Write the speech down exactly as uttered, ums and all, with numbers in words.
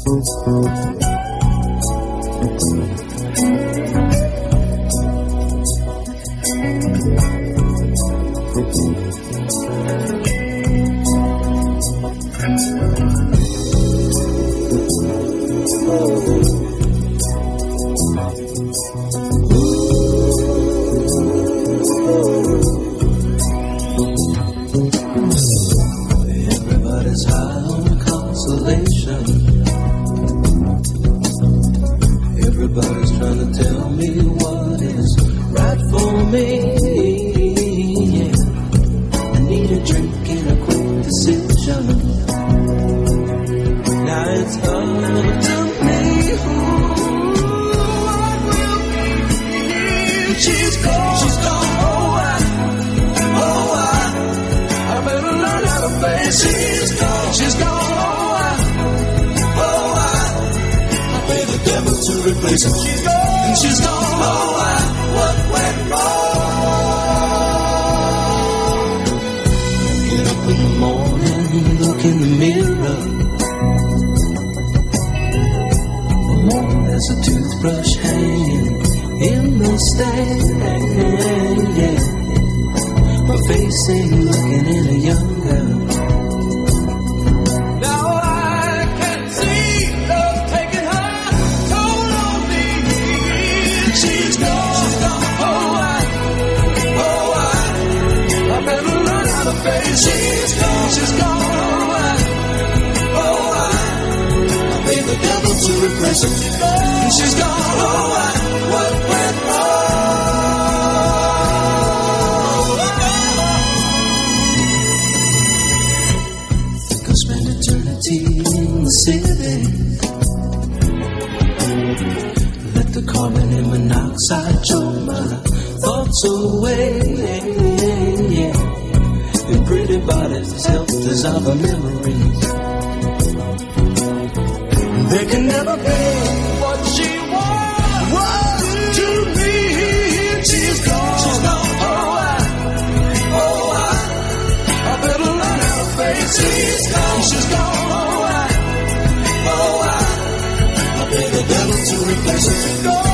Everybody's high on consolation. Everybody's trying to tell me what is right for me. Yeah. I need a drink and a quick decision. Now it's up to me. What will be? She's gone. She's gone. Oh, I, oh, I, I better learn how to face. She's gone. She's gone. Oh, I, oh, I, I pay the devil to replace her. She's gone. And she's gone. Oh, I, what went wrong? Get up in the morning, look in the mirror. There's a toothbrush hanging in the stand, yeah. My face ain't looking any younger. Now I can see love taking her toll on me. She's gone, she's gone. Oh, I, oh, I, I better learn how to face. She's gone, she's gone. Oh, I, oh, I, I pay the devil to replace her. She's gone. She's gone. Oh, I, what went wrong? Think I'll spend eternity in the city. Let the carbon and monoxide choke my thoughts away. Yeah. And pretty bodies help dissolve our memories. They can never be what she was, was to me. She's gone. She's gone. Oh, I, oh, I, I better learn how to face. She's gone. She's gone. Oh, I, oh, I, I pay the devil to replace her. She's gone.